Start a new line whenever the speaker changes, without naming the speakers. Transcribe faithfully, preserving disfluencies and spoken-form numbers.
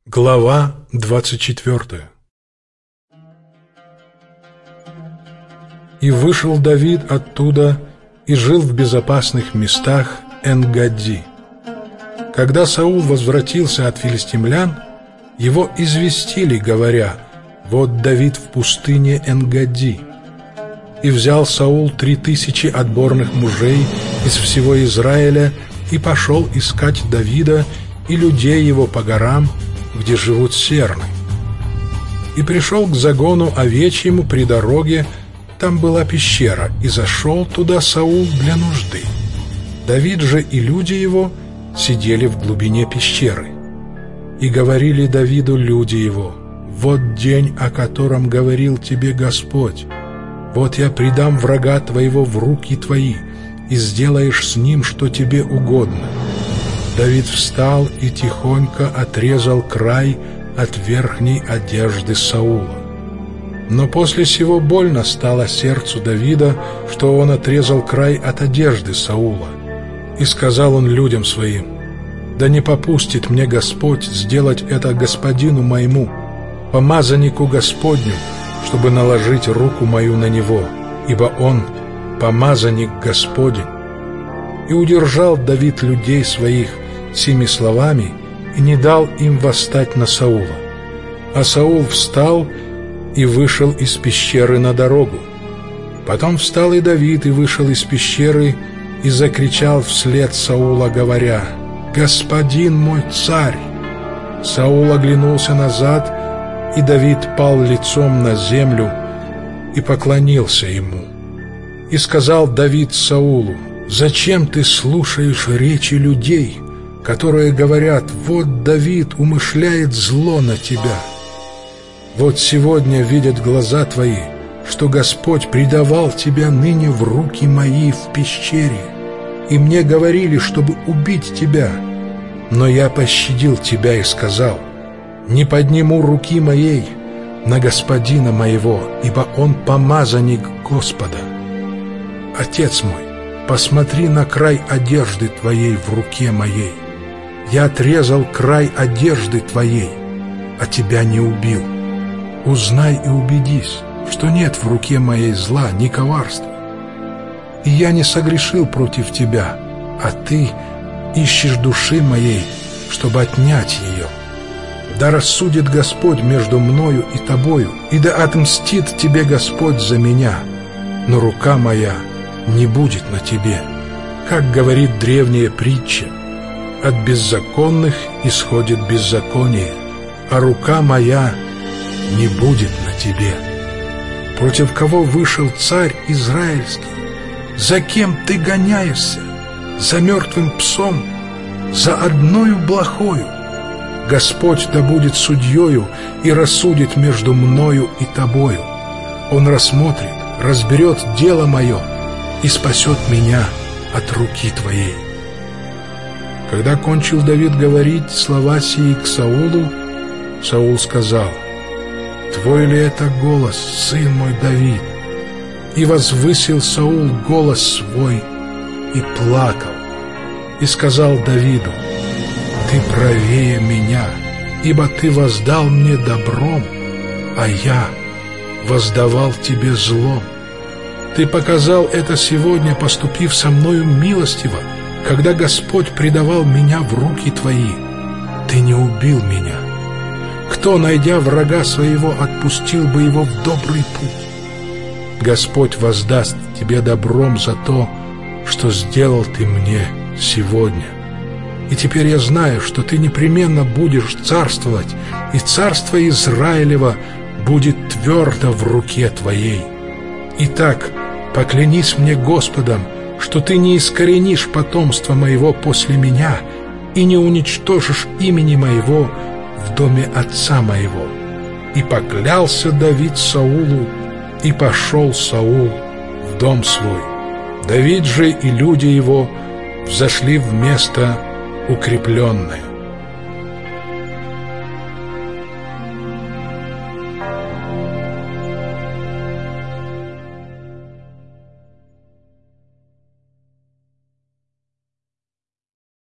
Глава двадцать четвёртая. И вышел Давид оттуда и жил в безопасных местах Эн-Гадди. Когда Саул возвратился от филистимлян, его известили, говоря: «Вот Давид в пустыне Эн-Гадди». И взял Саул три тысячи отборных мужей из всего Израиля и пошел искать Давида и людей его по горам, где живут серны. И пришел к загону овечьему при дороге, там была пещера, и зашел туда Саул для нужды. Давид же и люди его сидели в глубине пещеры. И говорили Давиду люди его: «Вот день, о котором говорил тебе Господь. Вот я предам врага твоего в руки твои, и сделаешь с ним, что тебе угодно». Давид встал и тихонько отрезал край от верхней одежды Саула. Но после сего больно стало сердцу Давида, что он отрезал край от одежды Саула. И сказал он людям своим: «Да не попустит мне Господь сделать это господину моему, помазаннику Господню, чтобы наложить руку мою на него, ибо он помазанник Господень». И удержал Давид людей своих сими словами и не дал им восстать на Саула. А Саул встал и вышел из пещеры на дорогу. Потом встал и Давид и вышел из пещеры и закричал вслед Саула, говоря: «Господин мой царь!» Саул оглянулся назад, и Давид пал лицом на землю и поклонился ему. И сказал Давид Саулу: «Зачем ты слушаешь речи людей, которые говорят: вот Давид умышляет зло на тебя? Вот сегодня видят глаза твои, что Господь предавал тебя ныне в руки мои в пещере, и мне говорили, чтобы убить тебя. Но я пощадил тебя и сказал: не подниму руки моей на господина моего, ибо он помазанник Господа. Отец мой, посмотри на край одежды твоей в руке моей. Я отрезал край одежды твоей, а тебя не убил. Узнай и убедись, что нет в руке моей зла ни коварства. И я не согрешил против тебя, а ты ищешь души моей, чтобы отнять ее. Да рассудит Господь между мною и тобою, и да отмстит тебе Господь за меня, но рука моя не будет на тебе. Как говорит древняя притча: от беззаконных исходит беззаконие, а рука моя не будет на тебе. Против кого вышел царь израильский? За кем ты гоняешься? За мертвым псом? За одною блохою? Господь да будет судьею и рассудит между мною и тобою. Он рассмотрит, разберет дело мое и спасет меня от руки твоей». Когда кончил Давид говорить слова сии к Саулу, Саул сказал: «Твой ли это голос, сын мой Давид?» И возвысил Саул голос свой и плакал. И сказал Давиду: «Ты правее меня, ибо ты воздал мне добром, а я воздавал тебе злом. Ты показал это сегодня, поступив со мною милостиво, когда Господь предавал меня в руки твои. Ты не убил меня. Кто, найдя врага своего, отпустил бы его в добрый путь? Господь воздаст тебе добром за то, что сделал ты мне сегодня. И теперь я знаю, что ты непременно будешь царствовать, и царство Израилева будет твердо в руке твоей. Итак, поклянись мне Господом, что ты не искоренишь потомство моего после меня и не уничтожишь имени моего в доме отца моего». И поклялся Давид Саулу, и пошел Саул в дом свой. Давид же и люди его взошли в место укрепленное.